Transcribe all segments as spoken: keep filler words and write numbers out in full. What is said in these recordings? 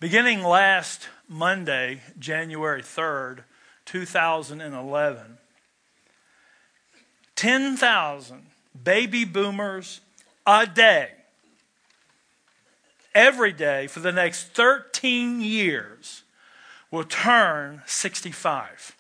Beginning last Monday, January third, two thousand eleven, ten thousand baby boomers a day, every day for the next thirteen years, will turn sixty-five.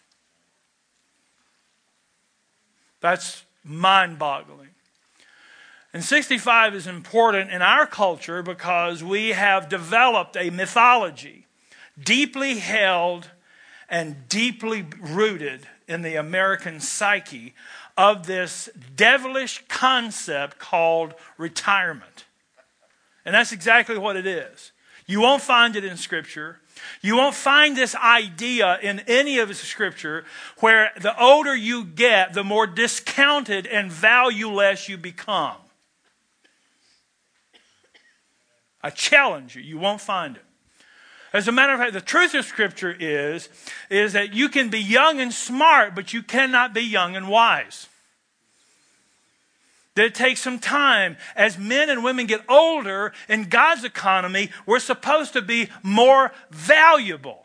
That's mind-boggling. And sixty-five is important in our culture because we have developed a mythology deeply held and deeply rooted in the American psyche of this devilish concept called retirement. And that's exactly what it is. You won't find it in Scripture. You won't find this idea in any of the Scripture where the older you get, the more discounted and valueless you become. I challenge you, you won't find it. As a matter of fact, the truth of Scripture is, is that you can be young and smart, but you cannot be young and wise. That it takes some time. As men and women get older in God's economy, we're supposed to be more valuable.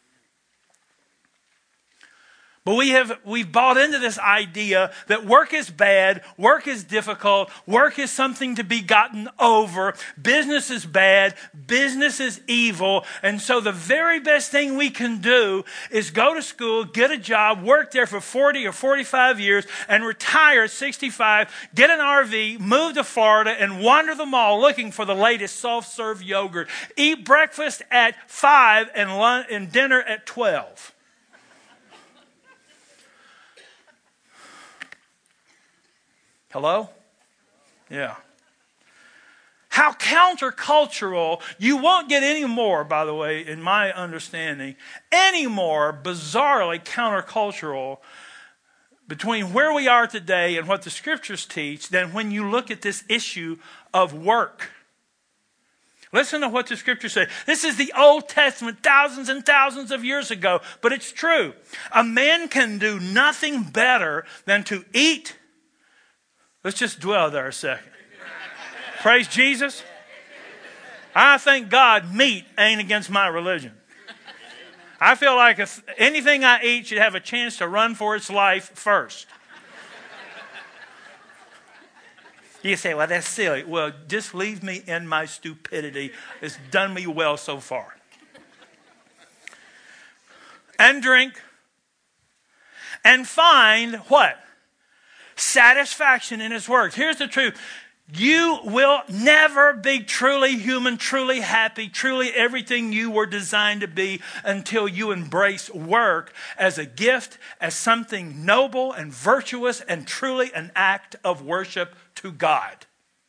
But we have, we've bought into this idea that work is bad, work is difficult, work is something to be gotten over, business is bad, business is evil, and so the very best thing we can do is go to school, get a job, work there for forty or forty-five years, and retire at sixty-five, get an R V, move to Florida, and wander the mall looking for the latest soft-serve yogurt, eat breakfast at five and, lunch, and dinner at twelve. Hello? Yeah. How countercultural. You won't get any more, by the way, in my understanding, any more bizarrely countercultural between where we are today and what the Scriptures teach than when you look at this issue of work. Listen to what the Scriptures say. This is the Old Testament thousands and thousands of years ago, but it's true. A man can do nothing better than to eat. Let's just dwell there a second. Praise Jesus. I thank God meat ain't against my religion. I feel like if anything I eat should have a chance to run for its life first. You say, well, that's silly. Well, just leave me in my stupidity. It's done me well so far. And drink. And find what? Satisfaction in His work. Here's the truth. You will never be truly human, truly happy, truly everything you were designed to be until you embrace work as a gift, as something noble and virtuous and truly an act of worship to God.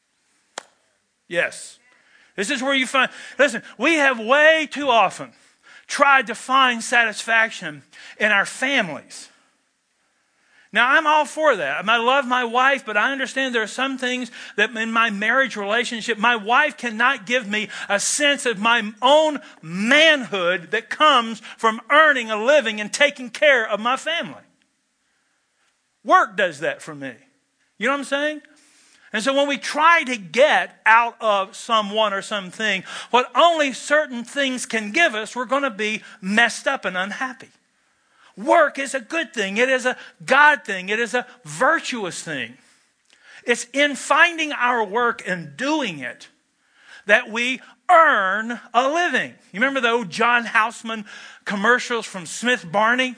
Yes. This is where you find, listen, we have way too often tried to find satisfaction in our families. Now, I'm all for that. I love my wife, but I understand there are some things that in my marriage relationship, my wife cannot give me a sense of my own manhood that comes from earning a living and taking care of my family. Work does that for me. You know what I'm saying? And so when we try to get out of someone or something what only certain things can give us, we're going to be messed up and unhappy. Work is a good thing. It is a God thing. It is a virtuous thing. It's in finding our work and doing it that we earn a living. You remember the old John Houseman commercials from Smith Barney?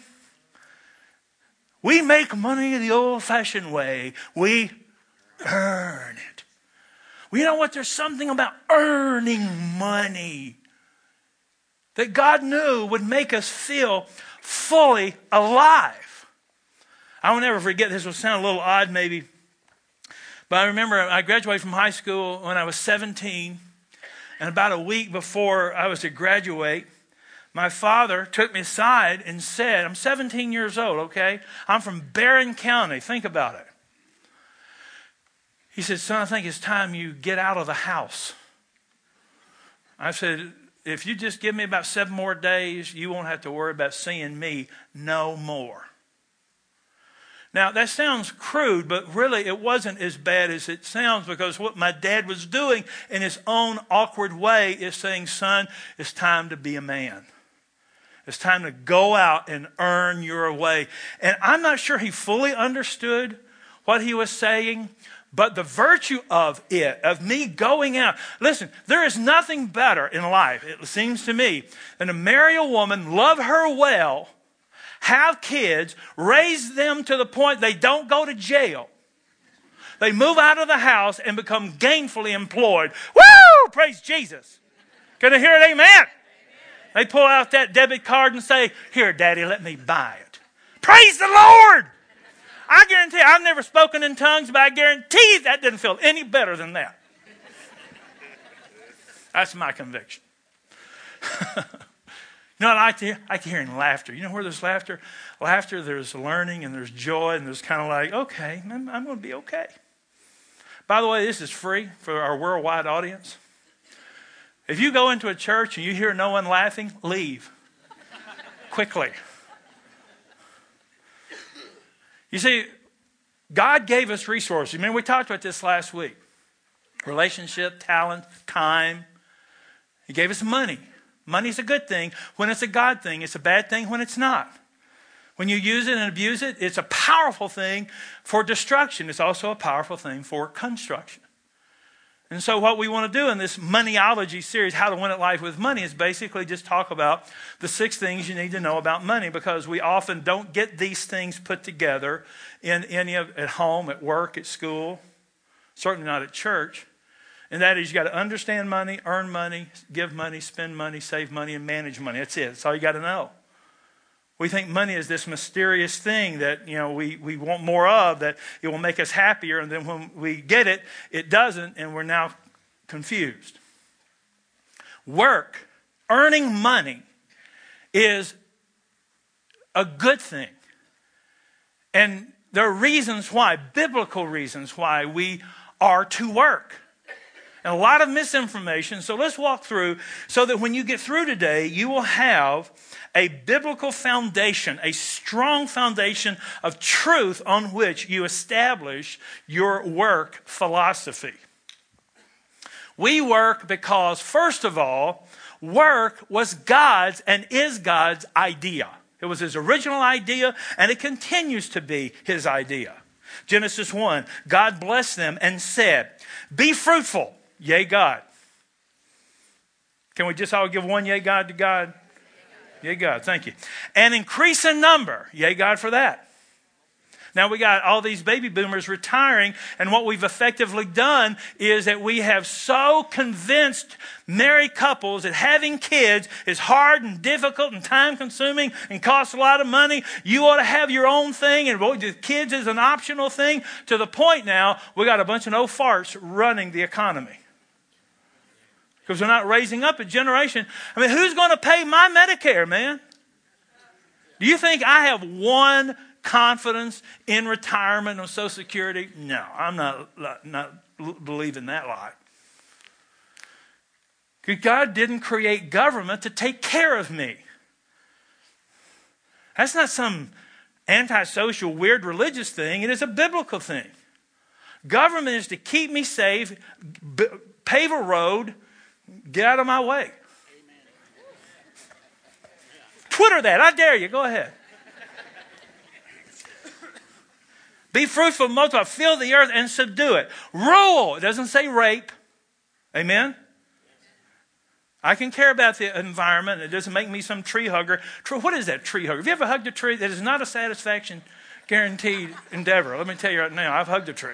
We make money the old-fashioned way. We earn it. Well, you know what? There's something about earning money that God knew would make us feel fully alive. I will never forget, this will sound a little odd maybe, but I remember I graduated from high school when I was seventeen, and about a week before I was to graduate, my father took me aside and said, I'm seventeen years old, okay? I'm from Barron County. Think about it. He said, son, I think it's time you get out of the house. I said, if you just give me about seven more days, you won't have to worry about seeing me no more. Now, that sounds crude, but really it wasn't as bad as it sounds, because what my dad was doing in his own awkward way is saying, son, it's time to be a man. It's time to go out and earn your way. And I'm not sure he fully understood what he was saying, but the virtue of it, of me going out. Listen, there is nothing better in life, it seems to me, than to marry a woman, love her well, have kids, raise them to the point they don't go to jail. They move out of the house and become gainfully employed. Woo! Praise Jesus. Can I hear it? Amen. Amen. They pull out that debit card and say, here, Daddy, let me buy it. Praise the Lord. I guarantee, I've never spoken in tongues, but I guarantee that didn't feel any better than that. That's my conviction. You know what I like to hear? I like to hear in laughter. You know where there's laughter? Laughter, there's learning and there's joy, and there's kind of like, okay, I'm, I'm going to be okay. By the way, this is free for our worldwide audience. If you go into a church and you hear no one laughing, leave quickly. You see, God gave us resources. Remember, we talked about this last week. Relationship, talent, time. He gave us money. Money's a good thing when it's a God thing. It's a bad thing when it's not. When you use it and abuse it, it's a powerful thing for destruction. It's also a powerful thing for construction. And so what we want to do in this Moneyology series, How to Win at Life with Money, is basically just talk about the six things you need to know about money, because we often don't get these things put together in any of, at home, at work, at school, certainly not at church. And that is, you got to understand money, earn money, give money, spend money, save money, and manage money. That's it. That's all you got to know. We think money is this mysterious thing that, you know, we, we want more of, that it will make us happier. And then when we get it, it doesn't, and we're now confused. Work, earning money, is a good thing. And there are reasons why, biblical reasons why we are to work. And a lot of misinformation. So let's walk through so that when you get through today, you will have a biblical foundation, a strong foundation of truth on which you establish your work philosophy. We work because, first of all, work was God's and is God's idea. It was his original idea, and it continues to be his idea. Genesis one, God blessed them and said, be fruitful. Yea, God. Can we just all give one yea, God to God? Yea, God. Thank you. And increase in number. Yea, God, for that. Now we got all these baby boomers retiring, and what we've effectively done is that we have so convinced married couples that having kids is hard and difficult and time consuming and costs a lot of money. You ought to have your own thing, and the kids is an optional thing, to the point now we got a bunch of old farts running the economy. Because we're not raising up a generation. I mean, who's going to pay my Medicare, man? Do you think I have one confidence in retirement on Social Security? No, I'm not, not believing that lie. God didn't create government to take care of me. That's not some antisocial, weird religious thing. It is a biblical thing. Government is to keep me safe, b- pave a road, get out of my way. Amen. Twitter that. I dare you. Go ahead. Be fruitful, multiply, fill the earth and subdue it. Rule. It doesn't say rape. Amen? I can care about the environment. It doesn't make me some tree hugger. What is that, tree hugger? Have you ever hugged a tree? That is not a satisfaction guaranteed endeavor. Let me tell you right now, I've hugged a tree.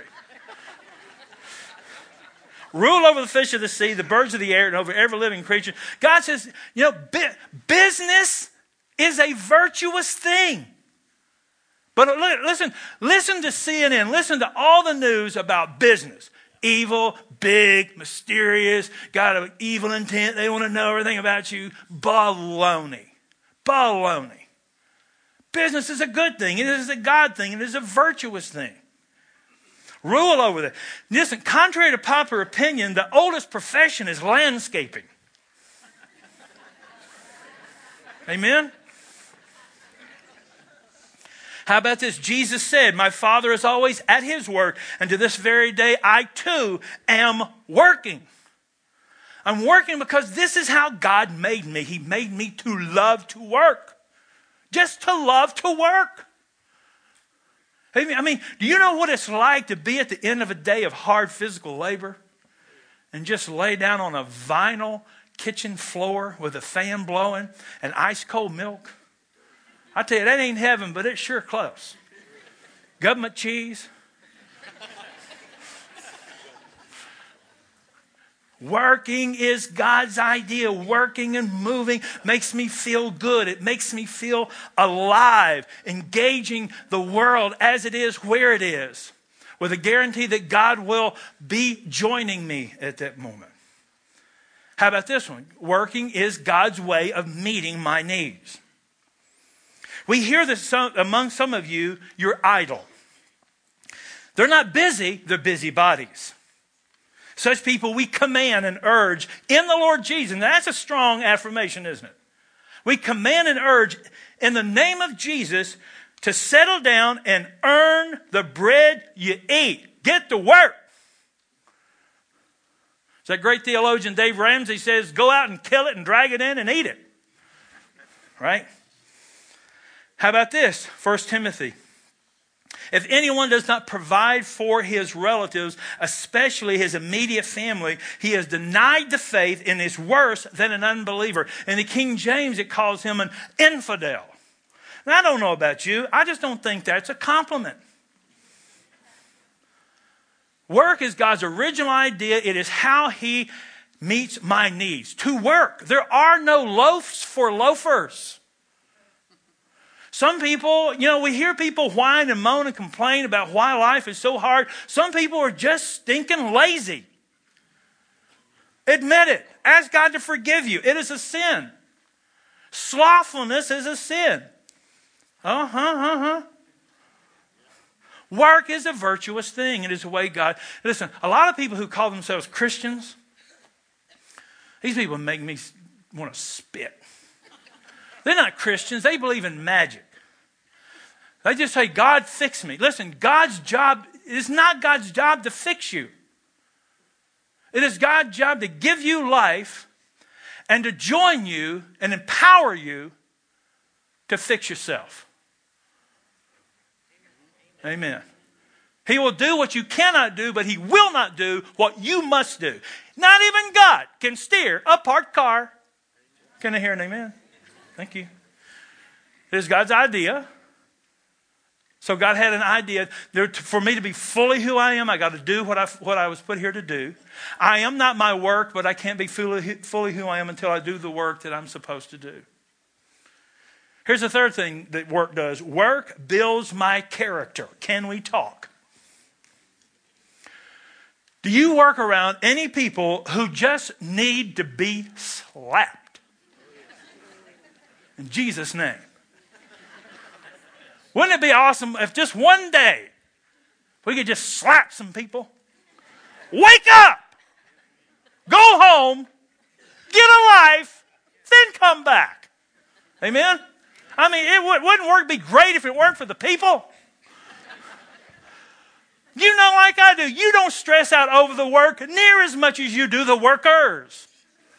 Rule over the fish of the sea, the birds of the air, and over every living creature. God says, you know, business is a virtuous thing. But listen, listen to C N N. Listen to all the news about business. Evil, big, mysterious, got an evil intent. They want to know everything about you. Baloney. Baloney. Business is a good thing. It is a God thing. It is a virtuous thing. Rule over that. Listen, contrary to popular opinion, the oldest profession is landscaping. Amen? How about this? Jesus said, my Father is always at his work, and to this very day I too am working. I'm working because this is how God made me. He made me to love to work. Just to love to work. I mean, do you know what it's like to be at the end of a day of hard physical labor and just lay down on a vinyl kitchen floor with a fan blowing and ice cold milk? I tell you, that ain't heaven, but it's sure close. Government cheese. Working is God's idea. Working and moving makes me feel good. It makes me feel alive, engaging the world as it is, where it is, with a guarantee that God will be joining me at that moment. How about this one? Working is God's way of meeting my needs. We hear that some, among some of you, you're idle. They're not busy, they're busybodies. Such people we command and urge in the Lord Jesus. And that's a strong affirmation, isn't it? We command and urge in the name of Jesus to settle down and earn the bread you eat. Get to work. So that great theologian Dave Ramsey says, go out and kill it and drag it in and eat it. Right? How about this? First Timothy. If anyone does not provide for his relatives, especially his immediate family, he has denied the faith and is worse than an unbeliever. In the King James, it calls him an infidel. Now, I don't know about you. I just don't think that's a compliment. Work is God's original idea. It is how he meets my needs. To work. There are no loafs for loafers. Some people, you know, we hear people whine and moan and complain about why life is so hard. Some people are just stinking lazy. Admit it. Ask God to forgive you. It is a sin. Slothfulness is a sin. Uh-huh, uh-huh. Work is a virtuous thing. It is the way God... Listen, a lot of people who call themselves Christians, these people make me want to spit. They're not Christians. They believe in magic. They just say, God, fix me. Listen, God's job, it is not God's job to fix you. It is God's job to give you life and to join you and empower you to fix yourself. Amen. He will do what you cannot do, but he will not do what you must do. Not even God can steer a parked car. Can I hear an amen? Thank you. It is God's idea. So God had an idea. There, for me to be fully who I am, I got to do what I, what I was put here to do. I am not my work, but I can't be fully, fully who I am until I do the work that I'm supposed to do. Here's the third thing that work does. Work builds my character. Can we talk? Do you work around any people who just need to be slapped? In Jesus' name. Wouldn't it be awesome if just one day we could just slap some people? Wake up! Go home, get a life, then come back. Amen? I mean, it would, wouldn't work be great if it weren't for the people? You know, like I do, you don't stress out over the work near as much as you do the workers.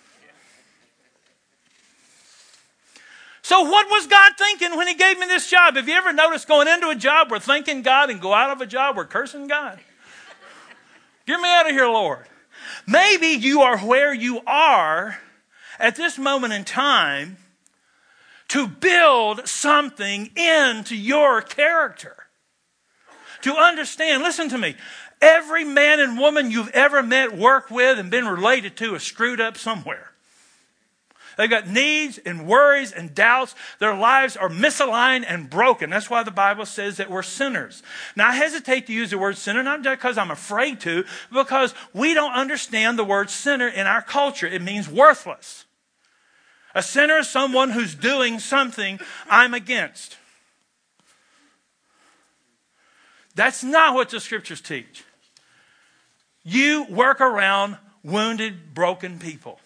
So what was God thinking when he gave me this job? Have you ever noticed going into a job we're thanking God and go out of a job we're cursing God? Get me out of here, Lord. Maybe you are where you are at this moment in time to build something into your character. To understand, listen to me, every man and woman you've ever met, worked with, and been related to is screwed up somewhere. They've got needs and worries and doubts. Their lives are misaligned and broken. That's why the Bible says that we're sinners. Now, I hesitate to use the word sinner, not because I'm afraid to, because we don't understand the word sinner in our culture. It means worthless. A sinner is someone who's doing something I'm against. That's not what the scriptures teach. You work around wounded, broken people.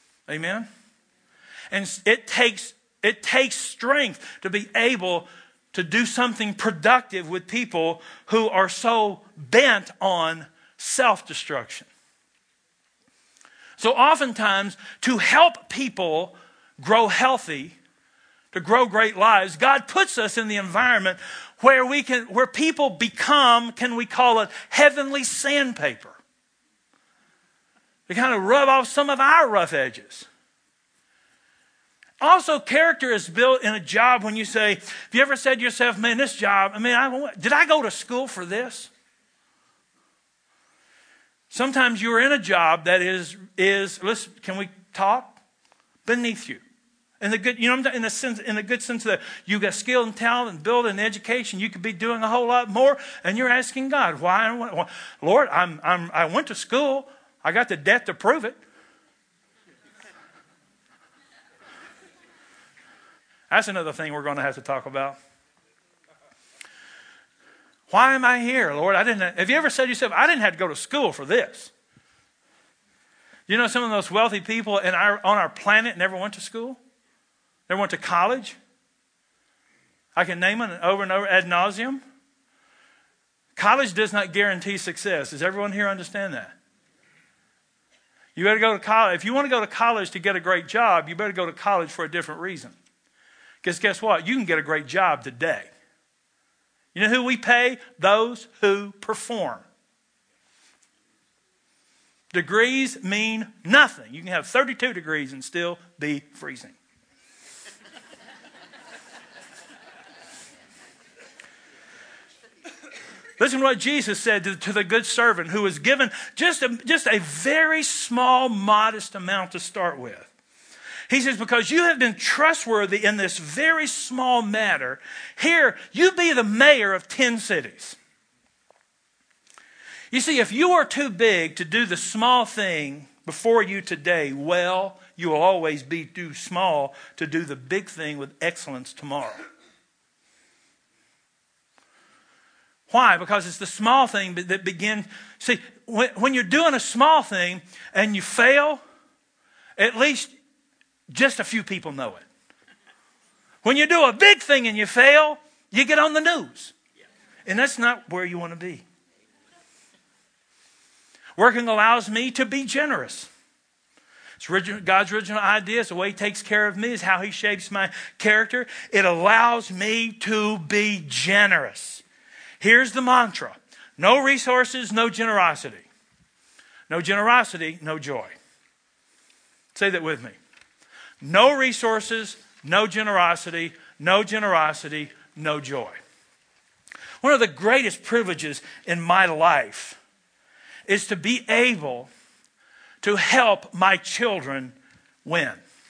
Amen? And it takes, it takes strength to be able to do something productive with people who are so bent on self-destruction. So oftentimes, to help people grow healthy, to grow great lives, God puts us in the environment where we can, where people become, can we call it, heavenly sandpaper. To kind of rub off some of our rough edges. Also, character is built in a job when you say, have you ever said to yourself, man, this job, I mean, I, did I go to school for this? Sometimes you're in a job that is, is listen, can we talk? Beneath you. In the good, you know, in the sense, in the good sense that you got skill and talent and build and education, you could be doing a whole lot more, and you're asking God, why? why Lord, I'm, I'm, I went to school. I got the debt to prove it. That's another thing we're going to have to talk about. Why am I here, Lord? I didn't. Have you ever said to yourself, I didn't have to go to school for this? You know, some of those wealthy people in our, on our planet never went to school. Never went to college. I can name them over and over ad nauseum. College does not guarantee success. Does everyone here understand that? You better go to college. If you want to go to college to get a great job, you better go to college for a different reason. Because guess what? You can get a great job today. You know who we pay? Those who perform. Degrees mean nothing. You can have thirty-two degrees and still be freezing. Listen to what Jesus said to, to the good servant who was given just a, just a very small, modest amount to start with. He says, because you have been trustworthy in this very small matter, here, you be the mayor of ten cities. You see, if you are too big to do the small thing before you today, well, you will always be too small to do the big thing with excellence tomorrow. Why? Because it's the small thing that begins. See, when, when you're doing a small thing and you fail, at least just a few people know it. When you do a big thing and you fail, you get on the news. And that's not where you want to be. Working allows me to be generous. It's original, God's original idea. It's the way He takes care of me. It's how He shapes my character. It allows me to be generous. Here's the mantra. No resources, no generosity. No generosity, no joy. Say that with me. No resources, no generosity, no generosity, no joy. One of the greatest privileges in my life is to be able to help my children win.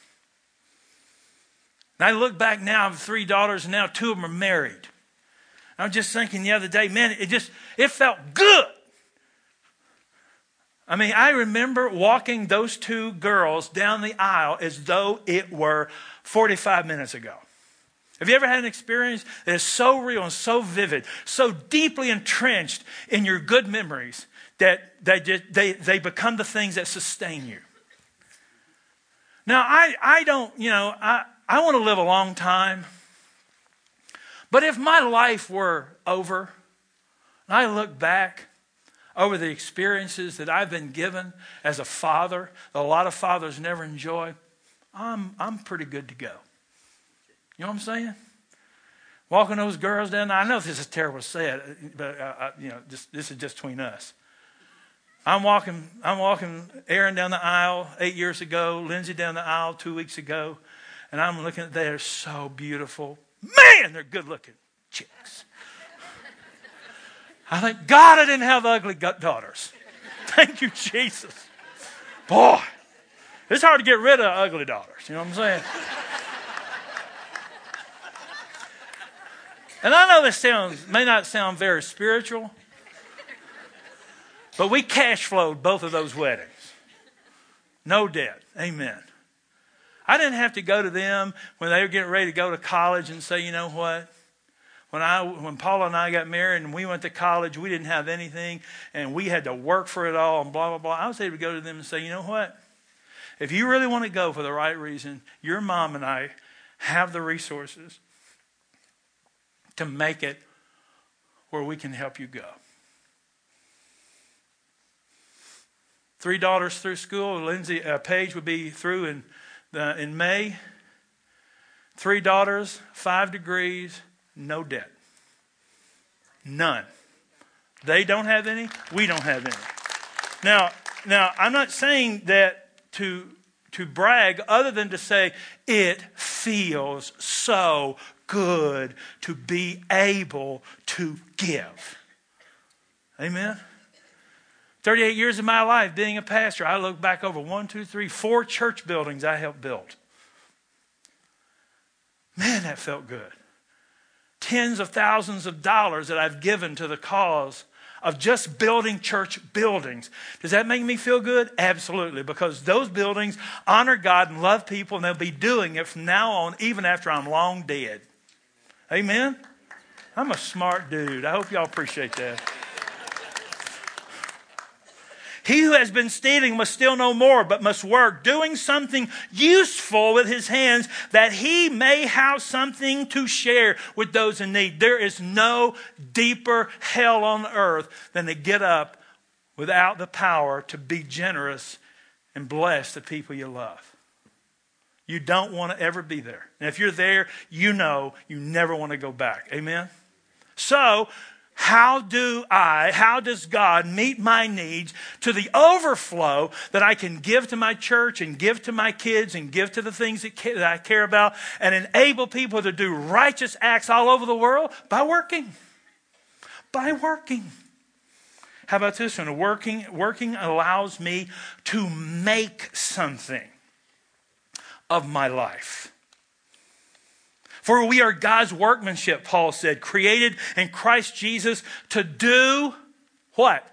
And I look back now, I have three daughters, and now two of them are married. I was just thinking the other day, man, it just, it felt good. I mean, I remember walking those two girls down the aisle as though it were forty-five minutes ago. Have you ever had an experience that is so real and so vivid, so deeply entrenched in your good memories that they, just, they, they become the things that sustain you? Now, I, I don't, you know, I, I want to live a long time. But if my life were over, and I look back over the experiences that I've been given as a father, that a lot of fathers never enjoy, I'm, I'm pretty good to go. You know what I'm saying? Walking those girls down, I know this is terrible to say it, but uh, I, you know, this, this is just between us. I'm walking, I'm walking Aaron down the aisle eight years ago, Lindsay down the aisle two weeks ago, and I'm looking at, they're so beautiful. Man, they're good looking chicks. I think, God, I didn't have ugly daughters. Thank you, Jesus. Boy, it's hard to get rid of ugly daughters. You know what I'm saying? And I know this sounds may not sound very spiritual, but we cash flowed both of those weddings. No debt. Amen. I didn't have to go to them when they were getting ready to go to college and say, you know what? When I, when Paula and I got married and we went to college, we didn't have anything and we had to work for it all and blah, blah, blah. I was able to go to them and say, you know what? If you really want to go for the right reason, your mom and I have the resources to make it where we can help you go. Three daughters through school. Lindsay uh, Paige would be through in the, in May. Three daughters, five degrees, no debt. None. They don't have any. We don't have any. Now, now I'm not saying that to to brag, other than to say it feels so good to be able to give. Amen. thirty-eight years of my life being a pastor, I look back over one, two, three, four church buildings I helped build. Man, that felt good. Tens of thousands of dollars that I've given to the cause of just building church buildings. Does that make me feel good? Absolutely, because those buildings honor God and love people, and they'll be doing it from now on, even after I'm long dead. Amen? I'm a smart dude. I hope y'all appreciate that. He who has been stealing must steal no more, but must work, doing something useful with his hands, that he may have something to share with those in need. There is no deeper hell on earth than to get up without the power to be generous and bless the people you love. You don't want to ever be there. And if you're there, you know you never want to go back. Amen? So, how do I, how does God meet my needs to the overflow that I can give to my church and give to my kids and give to the things that, that I care about and enable people to do righteous acts all over the world? By working. By working. How about this one? Working, working allows me to make something of my life. For we are God's workmanship, Paul said, created in Christ Jesus to do what?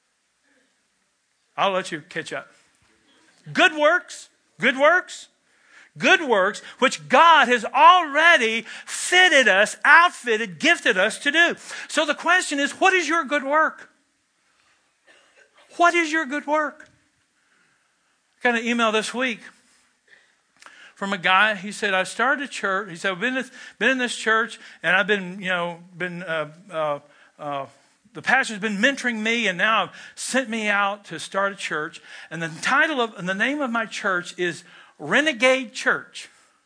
I'll let you catch up. Good works. Good works. Good works, which God has already fitted us, outfitted, gifted us to do. So the question is, what is your good work? What is your good work? I got an email this week from a guy. He said, I started a church. He said, I've been, this, been in this church, and I've been, you know, been, uh, uh, uh, the pastor's been mentoring me, and now have sent me out to start a church. And the title of, and the name of my church is Renegade Church.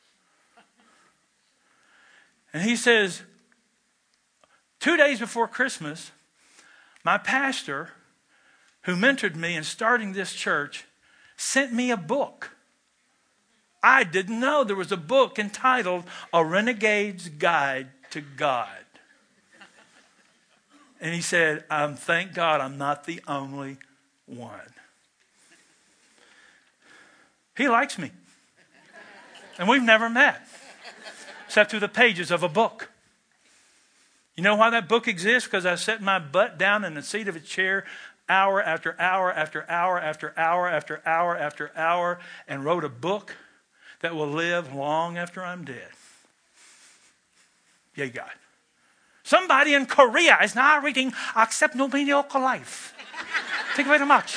And he says, two days before Christmas, my pastor, who mentored me in starting this church, sent me a book. I didn't know there was a book entitled A Renegade's Guide to God. And he said, um, thank God I'm not the only one. He likes me. And we've never met. Except through the pages of a book. You know why that book exists? Because I set my butt down in the seat of a chair hour after hour after hour after hour after hour after hour and wrote a book that will live long after I'm dead. Yay, God. Somebody in Korea is now reading Accept No Mediocre Life. Thank you very much.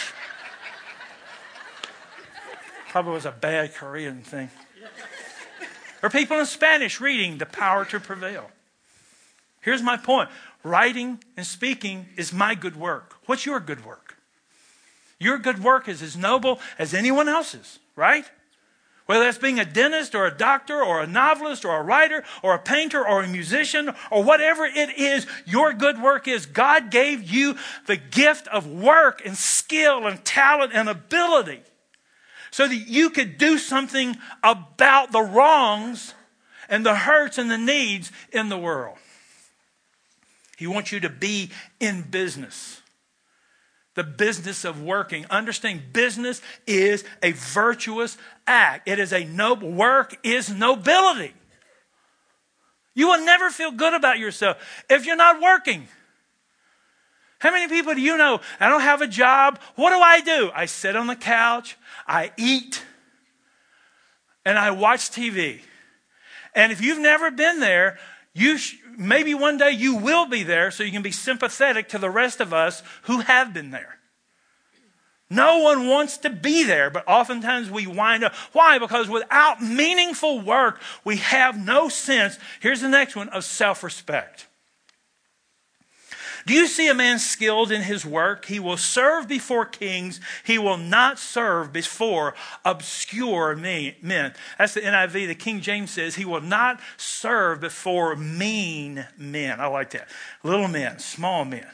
Probably was a bad Korean thing. Or people in Spanish reading The Power to Prevail. Here's my point. Writing and speaking is my good work. What's your good work? Your good work is as noble as anyone else's, right? Whether that's being a dentist or a doctor or a novelist or a writer or a painter or a musician or whatever it is, your good work is God gave you the gift of work and skill and talent and ability so that you could do something about the wrongs and the hurts and the needs in the world. He wants you to be in business. The business of working. Understand, business is a virtuous act. It is a noble work is nobility. You will never feel good about yourself if you're not working. How many people do you know? I don't have a job. What do I do? I sit on the couch, I eat, and I watch T V. And if you've never been there, you sh- maybe one day you will be there so you can be sympathetic to the rest of us who have been there. No one wants to be there, but oftentimes we wind up. Why? Because without meaningful work, we have no sense, here's the next one, of self-respect. Do you see a man skilled in his work? He will serve before kings. He will not serve before obscure men. That's the N I V. The King James says he will not serve before mean men. I like that. Little men, small men.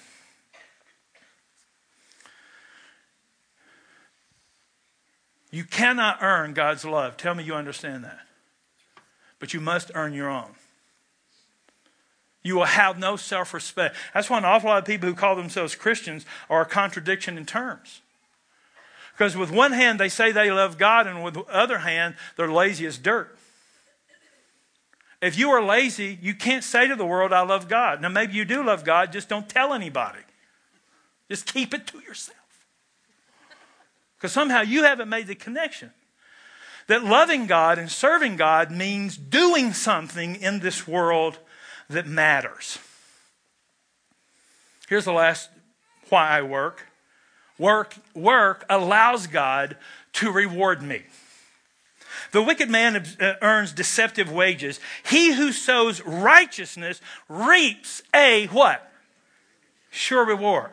You cannot earn God's love. Tell me you understand that. But you must earn your own. You will have no self-respect. That's why an awful lot of people who call themselves Christians are a contradiction in terms. Because with one hand they say they love God, and with the other hand they're lazy as dirt. If you are lazy, you can't say to the world, I love God. Now maybe you do love God, just don't tell anybody. Just keep it to yourself. Because somehow you haven't made the connection that loving God and serving God means doing something in this world that matters. Here's the last why I work. Work, work allows God to reward me. The wicked man earns deceptive wages. He who sows righteousness reaps a what? Sure reward.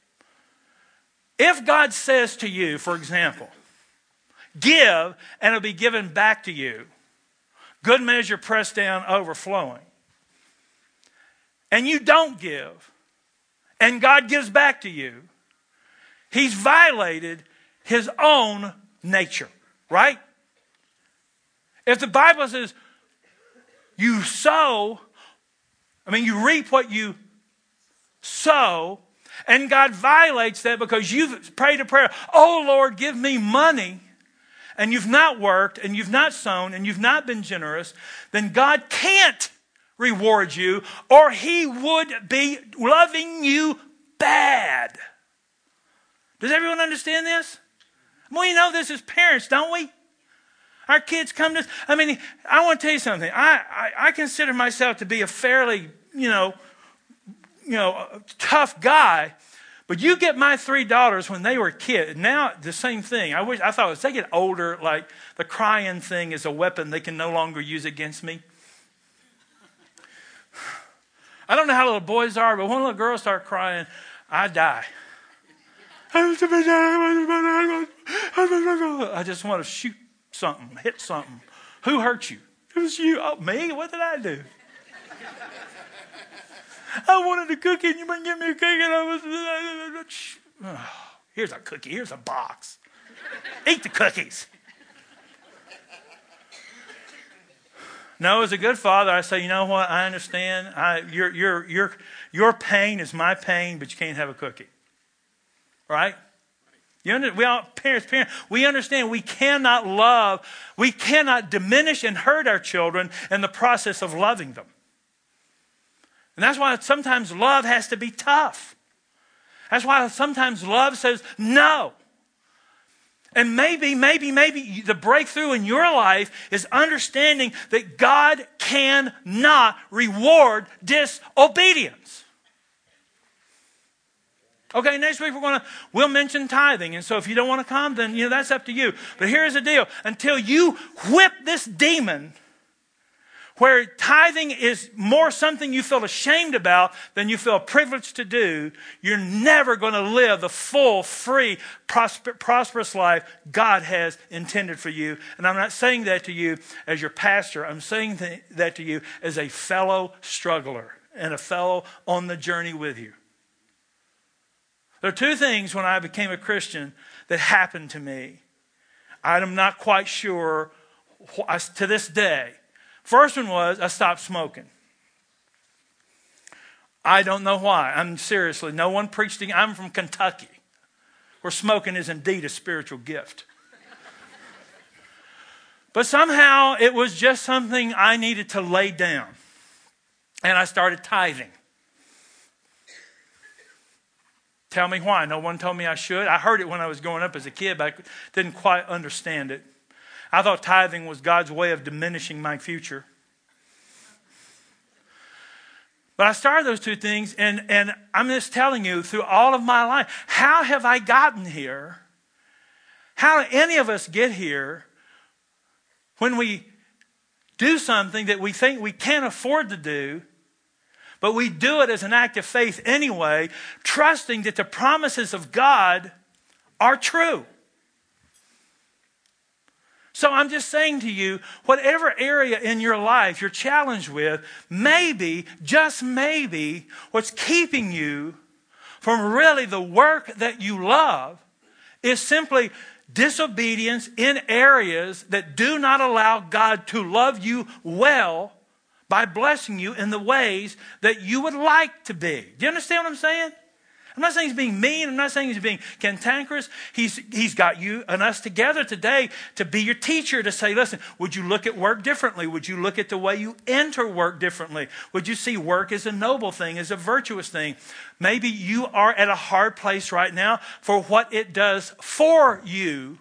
If God says to you, for example, give and it'll be given back to you, good measure pressed down, overflowing, and you don't give, and God gives back to you, he's violated his own nature, right? If the Bible says you sow, I mean you reap what you sow, and God violates that because you've prayed a prayer, oh Lord, give me money, and you've not worked, and you've not sown, and you've not been generous, then God can't reward you, or he would be loving you bad. Does everyone understand this? We know this as parents, don't we? Our kids come to us. I mean, I want to tell you something. I, I, I consider myself to be a fairly, you know, you know, tough guy. But you get my three daughters when they were kids. Now, the same thing. I wish I thought as they get older, like the crying thing is a weapon they can no longer use against me. I don't know how little boys are, but when little girls start crying, I die. I just want to shoot something, hit something. Who hurt you? It was you. Oh, me? What did I do? I wanted a cookie and you might give me a cookie. And I was, oh, here's a cookie. Here's a box. Eat the cookies. No, as a good father, I say, you know what? I understand. I, your, your, your, your pain is my pain, but you can't have a cookie. Right? You under, we all, parents, parents, we understand we cannot love, we cannot diminish and hurt our children in the process of loving them. And that's why sometimes love has to be tough. That's why sometimes love says no. And maybe, maybe, maybe the breakthrough in your life is understanding that God cannot reward disobedience. Okay, next week we're going to, we'll mention tithing. And so if you don't want to come, then, you know, that's up to you. But here's the deal. Until you whip this demon, where tithing is more something you feel ashamed about than you feel privileged to do, you're never going to live the full, free, prosper, prosperous life God has intended for you. And I'm not saying that to you as your pastor. I'm saying th- that to you as a fellow struggler and a fellow on the journey with you. There are two things when I became a Christian that happened to me. I'm not quite sure to this day. First one was I stopped smoking. I don't know why. I'm seriously, no one preached to me. I'm from Kentucky, where smoking is indeed a spiritual gift. But somehow it was just something I needed to lay down. And I started tithing. Tell me why. No one told me I should. I heard it when I was growing up as a kid, but I didn't quite understand it. I thought tithing was God's way of diminishing my future. But I started those two things, and, and I'm just telling you, through all of my life, how have I gotten here How do any of us get here when we do something that we think we can't afford to do, but we do it as an act of faith anyway, trusting that the promises of God are true? So I'm just saying to you, whatever area in your life you're challenged with, maybe, just maybe, what's keeping you from really the work that you love is simply disobedience in areas that do not allow God to love you well by blessing you in the ways that you would like to be. Do you understand what I'm saying? I'm not saying he's being mean. I'm not saying he's being cantankerous. He's, he's got you and us together today to be your teacher, to say, listen, would you look at work differently? Would you look at the way you enter work differently? Would you see work as a noble thing, as a virtuous thing? Maybe you are at a hard place right now for what it does for you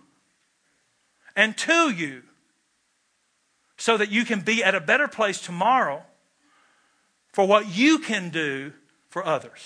and to you, so that you can be at a better place tomorrow for what you can do for others.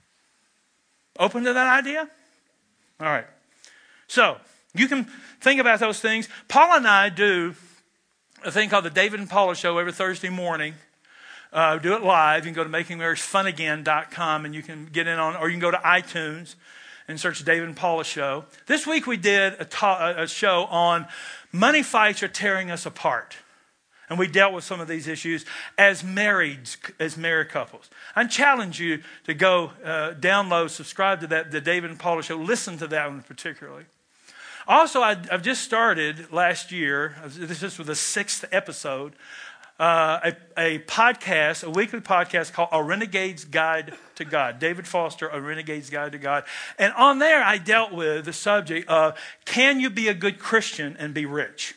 Open to that idea? All right. So, you can think about those things. Paula and I do a thing called the David and Paula Show every Thursday morning. Uh, do it live. You can go to making marriage fun again dot com and you can get in on, or you can go to iTunes and search David and Paula Show. This week we did a, ta- a show on money fights are tearing us apart. And we dealt with some of these issues as married, as married couples. I challenge you to go uh, download, subscribe to that, the David and Paula Show. Listen to that one particularly. Also, I, I've just started last year, this is for the sixth episode, uh, a, a podcast, a weekly podcast called A Renegade's Guide to God. David Foster, A Renegade's Guide to God. And on there, I dealt with the subject of, can you be a good Christian and be rich?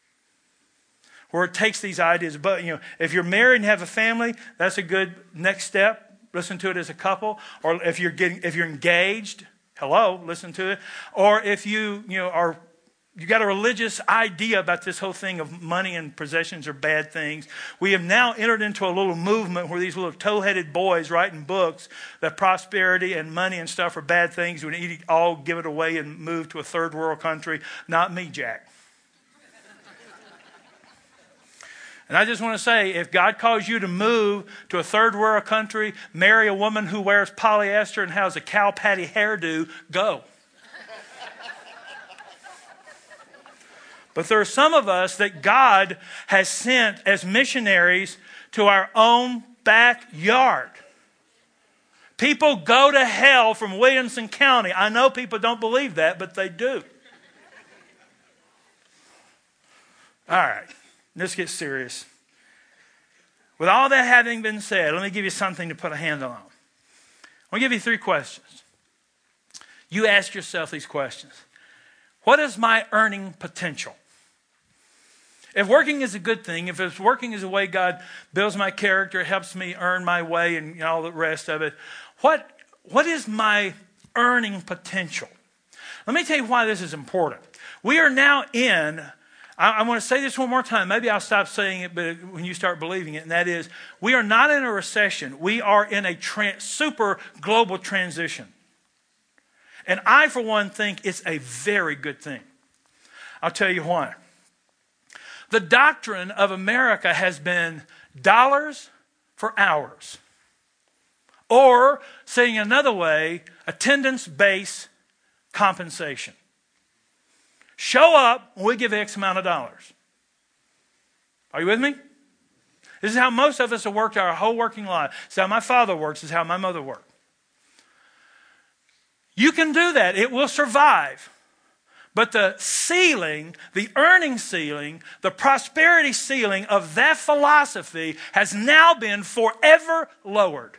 Where it takes these ideas, but you know, if you're married and have a family, that's a good next step. Listen to it as a couple. Or if you're getting, if you're engaged, hello, listen to it. Or if you, you know, are you got a religious idea about this whole thing of money and possessions are bad things. We have now entered into a little movement where these little toe-headed boys writing books that prosperity and money and stuff are bad things. We need to all give it away and move to a third world country. Not me, Jack. And I just want to say, if God calls you to move to a third world country, marry a woman who wears polyester and has a cow patty hairdo, go. But there are some of us that God has sent as missionaries to our own backyard. People go to hell from Williamson County. I know people don't believe that, but they do. All right. Let's get serious. With all that having been said, let me give you something to put a handle on. I'm going to give you three questions. You ask yourself these questions. What is my earning potential? If working is a good thing, if it's working is a way God builds my character, helps me earn my way and you know, all the rest of it, what, what is my earning potential? Let me tell you why this is important. We are now in... I want to say this one more time. Maybe I'll stop saying it but when you start believing it. And that is, we are not in a recession. We are in a tra- super global transition. And I, for one, think it's a very good thing. I'll tell you why. The doctrine of America has been dollars for hours. Or, saying another way, attendance-based compensation. Show up, and we give X amount of dollars. Are you with me? This is how most of us have worked our whole working life. This is how my father works. This is how my mother worked. You can do that. It will survive. But the ceiling, the earning ceiling, the prosperity ceiling of that philosophy has now been forever lowered.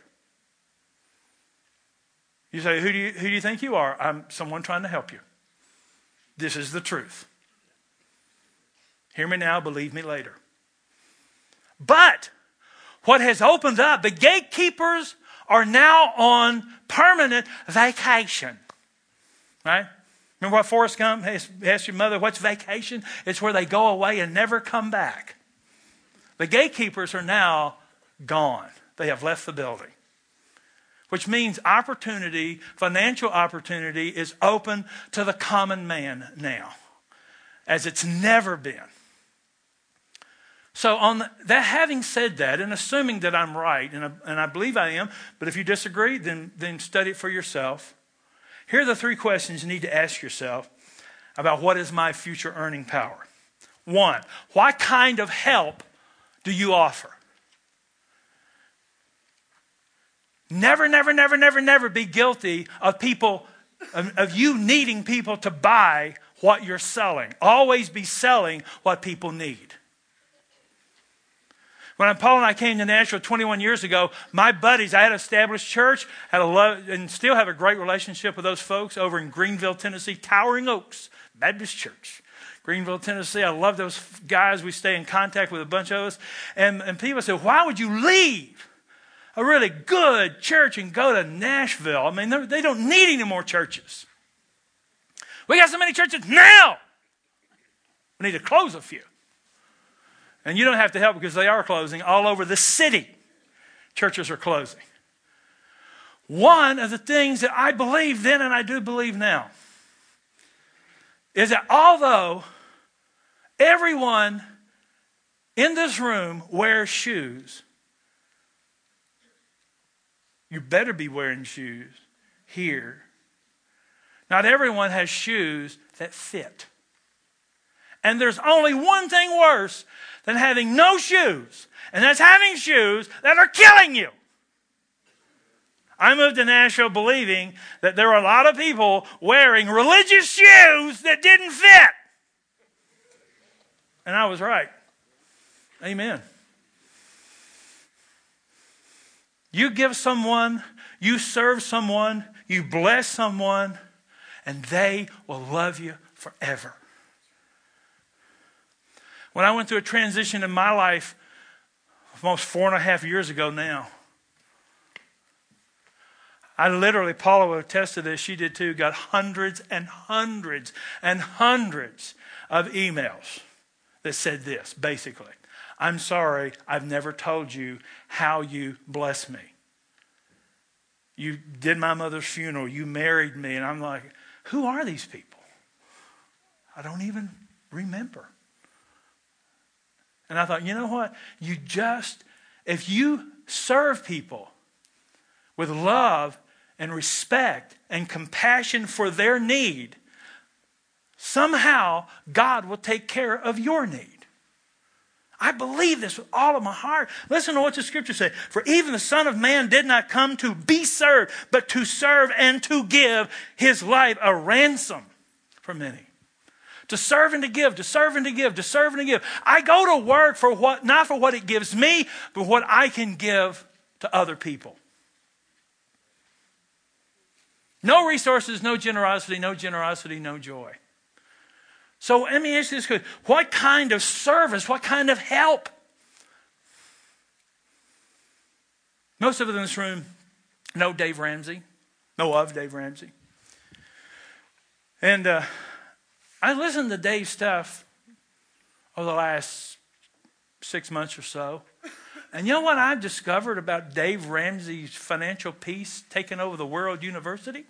You say, who do you, who do you think you are? I'm someone trying to help you. This is the truth. Hear me now, believe me later. But what has opened up, the gatekeepers are now on permanent vacation. Right? Remember what Forrest Gump asked your mother, what's vacation? It's where they go away and never come back. The gatekeepers are now gone. They have left the building. which means opportunity, financial opportunity is open to the common man now, as it's never been. So on the, that, having said that, and assuming that I'm right, and I, and I believe I am, but if you disagree, then, then study it for yourself. Here are the three questions you need to ask yourself about what is my future earning power. One, what kind of help do you offer? Never, never, never, never, never be guilty of people, of, of you needing people to buy what you're selling. Always be selling what people need. When Paul and I came to Nashville twenty-one years ago, my buddies, I had established church, had a love, and still have a great relationship with those folks over in Greenville, Tennessee, Towering Oaks Baptist Church. Greenville, Tennessee. I love those guys. We stay in contact with a bunch of us. And, and people say, why would you leave a really good church and go to Nashville? I mean, they don't need any more churches. We got so many churches now. We need to close a few. And you don't have to help because they are closing all over the city. Churches are closing. One of the things that I believed then and I do believe now is that although everyone in this room wears shoes, you better be wearing shoes here. Not everyone has shoes that fit. And there's only one thing worse than having no shoes, and that's having shoes that are killing you. I moved to Nashville believing that there were a lot of people wearing religious shoes that didn't fit. And I was right. Amen. You give someone, you serve someone, you bless someone, and they will love you forever. When I went through a transition in my life almost four and a half years ago now, I literally, Paula will attest to this, she did too, got hundreds and hundreds and hundreds of emails that said this, basically. I'm sorry, I've never told you how you bless me. You did my mother's funeral, you married me, and I'm like, who are these people? I don't even remember. And I thought, you know what? You just, if you serve people with love and respect and compassion for their need, somehow God will take care of your need. I believe this with all of my heart. Listen to what the scripture says. For even the Son of Man did not come to be served, but to serve and to give his life a ransom for many. To serve and to give, to serve and to give, to serve and to give. I go to work for what, not for what it gives me, but what I can give to other people. No resources, no generosity, no generosity, no joy. So let me ask you this. What kind of service, what kind of help? Most of us in this room know Dave Ramsey, know of Dave Ramsey. And uh, I listened to Dave's stuff over the last six months or so. And you know what I've discovered about Dave Ramsey's financial piece taking over the World University?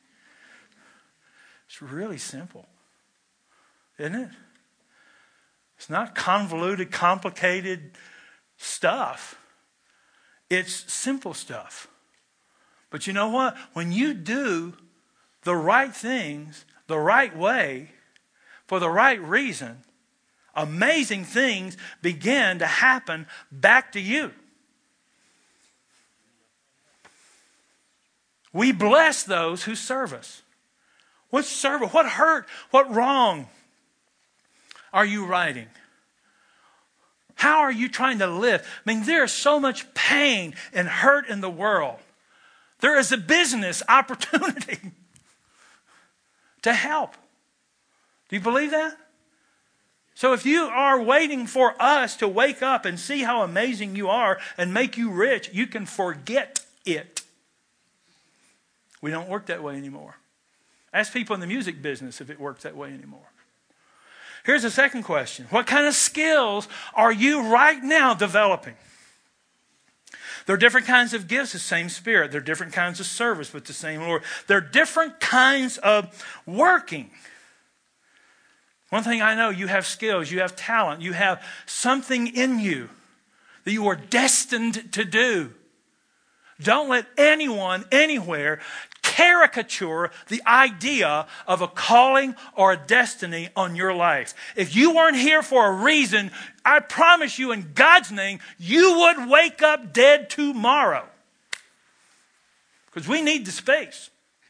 It's really simple, isn't it? It's not convoluted, complicated stuff. It's simple stuff. But you know what? When you do the right things the right way, for the right reason, amazing things begin to happen back to you. We bless those who serve us. What service? What hurt? What wrong are you righting? How are you trying to live? I mean, there is so much pain and hurt in the world. There is a business opportunity to help. Do you believe that? So if you are waiting for us to wake up and see how amazing you are and make you rich, you can forget it. We don't work that way anymore. Ask people in the music business if it works that way anymore. Here's the second question. What kind of skills are you right now developing? There are different kinds of gifts, the same Spirit. There are different kinds of service, but the same Lord. There are different kinds of working. One thing I know, you have skills, you have talent, you have something in you that you are destined to do. Don't let anyone, anywhere, caricature the idea of a calling or a destiny on your life. If you weren't here for a reason, I promise you in God's name, you would wake up dead tomorrow. Because we need the space.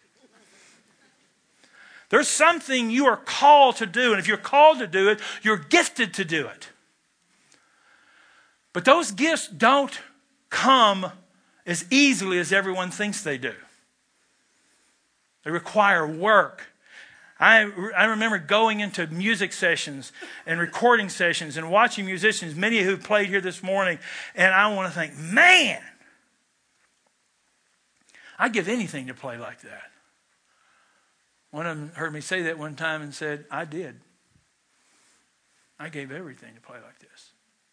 There's something you are called to do, and if you're called to do it, you're gifted to do it. But those gifts don't come as easily as everyone thinks they do. They require work. I, I remember going into music sessions and recording sessions and watching musicians, many who played here this morning, and I want to think, man, I'd give anything to play like that. One of them heard me say that one time and said, I did. I gave everything to play like this.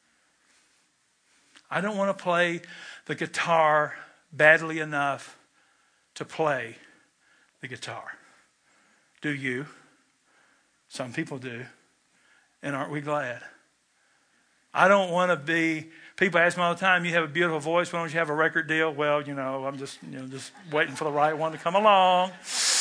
I don't want to play the guitar badly enough to play the guitar. Do you? Some people do. And aren't we glad? I don't want to be, people ask me all the time, you have a beautiful voice, why don't you have a record deal? Well, you know, I'm just, you know, just waiting for the right one to come along.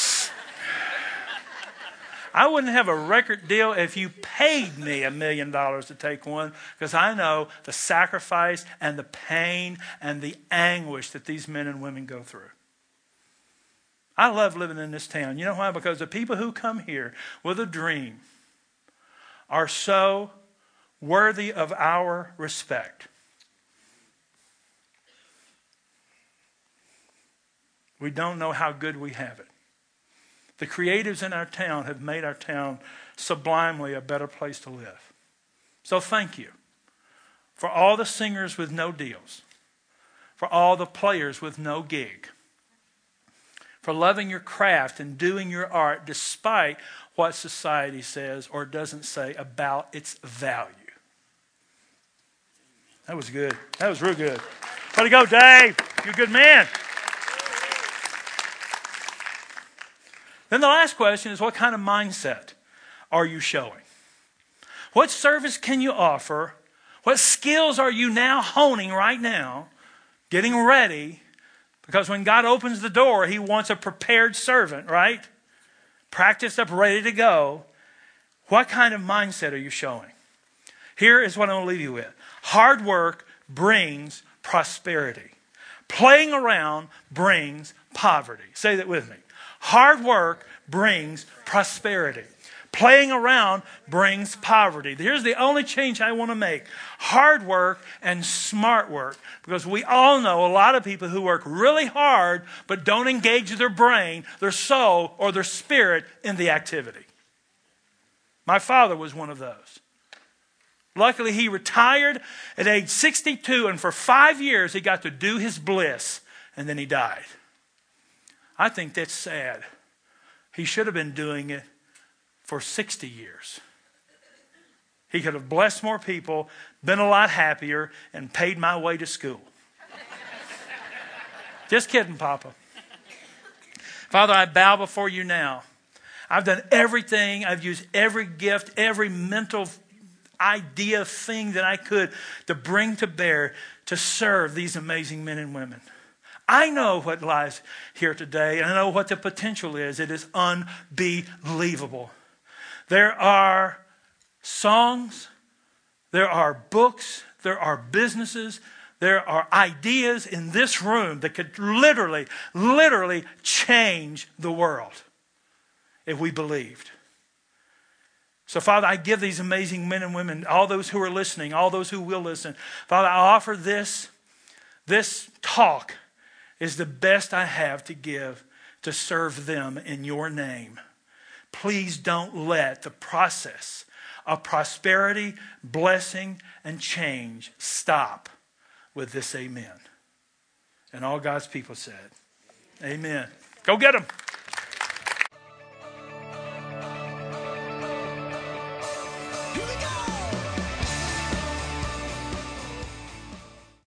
I wouldn't have a record deal if you paid me a million dollars to take one, because I know the sacrifice and the pain and the anguish that these men and women go through. I love living in this town. You know why? Because the people who come here with a dream are so worthy of our respect. We don't know how good we have it. The creatives in our town have made our town sublimely a better place to live. So thank you for all the singers with no deals, for all the players with no gig, for loving your craft and doing your art despite what society says or doesn't say about its value. That was good. That was real good. Way to go, Dave. You're a good man. Then the last question is, what kind of mindset are you showing? What service can you offer? What skills are you now honing right now, getting ready? Because when God opens the door, He wants a prepared servant, right? Practiced up, ready to go. What kind of mindset are you showing? Here is what I'm going to leave you with. Hard work brings prosperity. Playing around brings poverty. Say that with me. Hard work brings prosperity. Playing around brings poverty. Here's the only change I want to make. Hard work and smart work. Because we all know a lot of people who work really hard but don't engage their brain, their soul, or their spirit in the activity. My father was one of those. Luckily, he retired at age sixty-two, and for five years he got to do his bliss, and then he died. I think that's sad. He should have been doing it for sixty years. He could have blessed more people, been a lot happier, and paid my way to school. Just kidding, Papa. Father, I bow before you now. I've done everything. I've used every gift, every mental idea, thing that I could to bring to bear to serve these amazing men and women. I know what lies here today, and I know what the potential is. It is unbelievable. There are songs, there are books, there are businesses, there are ideas in this room that could literally, literally change the world if we believed. So, Father, I give these amazing men and women, all those who are listening, all those who will listen, Father, I offer this, this talk is the best I have to give to serve them in your name. Please don't let the process of prosperity, blessing, and change stop with this amen. And all God's people said, amen. Go get them.